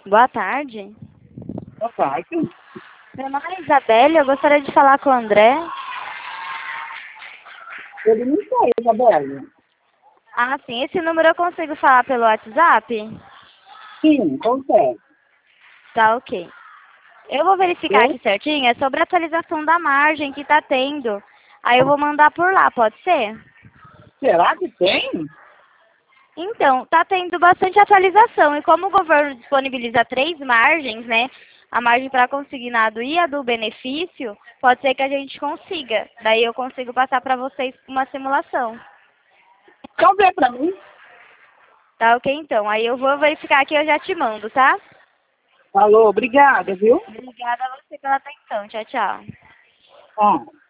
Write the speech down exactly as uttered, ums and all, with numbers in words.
Boa tarde. Boa tarde. Meu nome é Isabelle, eu gostaria de falar com o André. Ele não sei, Isabelle. Ah, sim. Esse número eu consigo falar pelo WhatsApp? Sim, consegue. Tá, ok. Eu vou verificar Eu? aqui certinho, é sobre a atualização da margem que tá tendo. Aí eu vou mandar por lá, pode ser? Será que tem? Então, tá tendo bastante atualização. E como o governo disponibiliza três margens, né? A margem para consignado e a do benefício, pode ser que a gente consiga. Daí eu consigo passar para vocês uma simulação. Então vê pra mim. Tá ok, então. Aí eu vou verificar aqui e eu já te mando, tá? Falou, obrigada, viu? Obrigada a você pela atenção. Tchau, tchau. Ó.